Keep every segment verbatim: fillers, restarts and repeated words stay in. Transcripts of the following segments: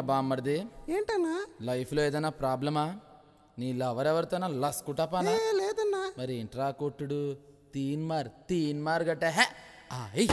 బామ్మర్ది ఏంటన్నా? లైఫ్ లో ఏదైనా ప్రాబ్లమా? నీ లవర్ ఎవరితోనా లస్కుటాపానా? లేదన్నా. మరి ఇంట్రా కొట్టుడు తీన్ మార్ తీన్ మార్ గట్ట హే ఆయ్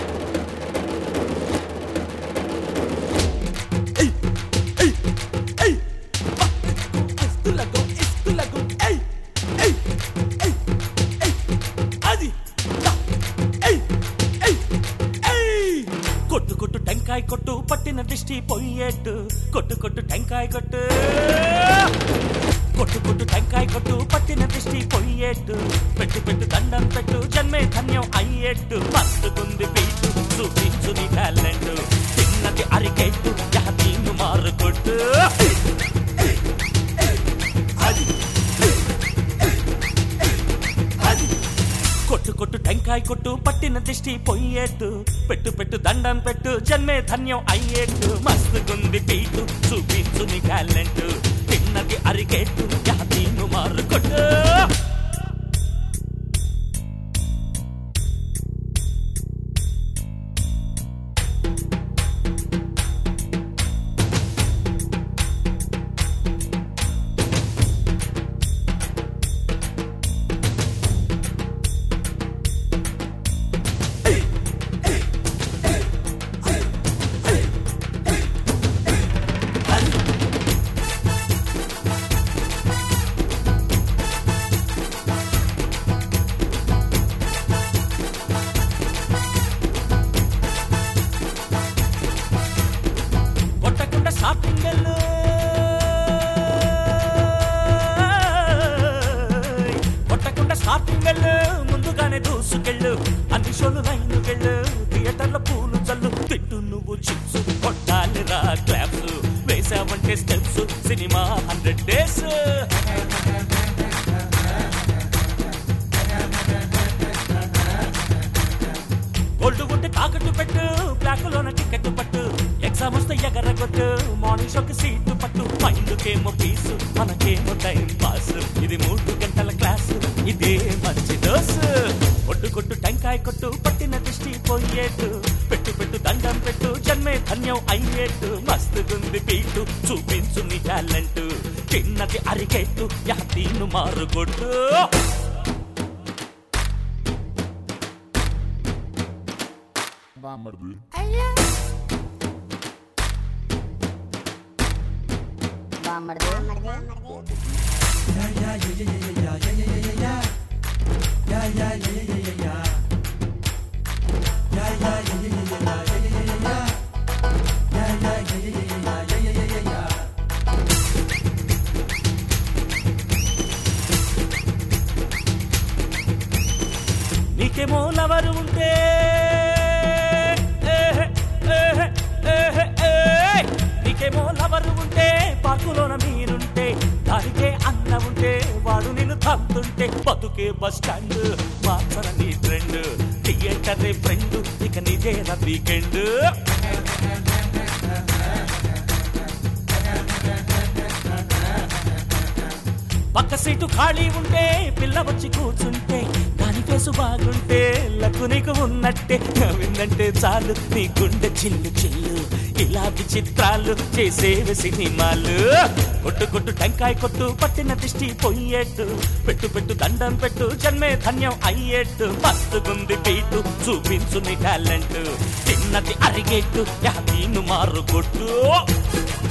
కొట్టు కొట్టు టెంకాయ కొట్టు పట్టిన దిష్టి పొయ్యేట్టు కొట్టు కొట్టు టెంకాయ కొట్టు కొట్టు కొట్టు టెంకాయ కొట్టు పట్టిన దిష్టి పొయ్యేట్టు పెట్టు పెట్టు దండం పెట్టు జన్మే ధన్యం అయ్యేట్టు మస్తుకుంది పీటు చూపించు నీ టాలెంట్ చిన్నది అరికెట్టు జాతీను మారు కొట్టు కొట్టు కొట్టు టెంకాయ కొట్టు పట్టిన దిష్టి పొయ్యేట్టు పెట్టు పెట్టు దండం పెట్టు జన్మే ధన్యం అయ్యేట్టు మస్తుగుంది పీటు చూపించు నీ టాలెంట్ చిన్నది అరికెట్టు జాతీను మారు కొట్టు కొట్టకుండా షాపింగ్ వెళ్ళు ముందుగానే దూసుకెళ్ళు అన్ని షోలు లైన్కెళ్ళు థియేటర్లో పూలు చల్లు తిట్టు నువ్వు చిప్స్ కొట్టాలి రా క్లాప్స్ వేసావంటే steps cinema hundred days gold ఉంటే తాకట్టు పెట్టు బ్లాక్ లోన టికెట్ పట్టు ఎగ్జామ్ వస్తే ఎగరగొట్టు మార్నింగ్ షోకి సీటు పట్టు మైండ్కేమో పీసు మనకేమో టైం పాస్ ఇది మూడు గంటల క్లాసు ఇదే మంచి డోసు కొట్టు కొట్టు టెంకాయ కొట్టు పట్టిన దృష్టి పోయేట్టు పెట్టు పెట్టు దండం పెట్టు జన్మే ధన్యం అయ్యేట్టు మస్తుగుంది పీటు చూపించు నీ టాలెంట్ చిన్నది అరికెట్టు యాతీను మారు కొట్టు బామ్మర్ది నీకేమో లవరు ఉంటే నీకేమో లవరు ఉంటే పాకులోన మీరుంటే దానికే అన్న ఉంటే వాడు నిన్ను తంతుంటే బతుకే బస్ స్టాండ్ మార్చన నీ ట్రెండ్ థియేటర్ ఫ్రెండ్ ఇక నీదే నా వీకెండ్ పక్క సీటు ఖాళీ ఉంటే పిల్ల వచ్చి కూర్చుంటే దాని ఫేసు బాగుంటే లక్కు నీకు ఉన్నట్టే విందంటే చాలు నీ గుండె చిల్లు చిల్లు ఇలా విచిత్రాలు చేసేవి సినిమాలు కొట్టు కొట్టు టెంకాయ కొట్టు పట్టిన దిష్టి పొయ్యేట్టు పెట్టు పెట్టు దండం పెట్టు జన్మే ధన్యం అయ్యేట్టు మస్తుగుంది పీటు చూపించు నీ టాలెంట్ చిన్నది అరిగేట్టు యాతీను మారు కొట్టు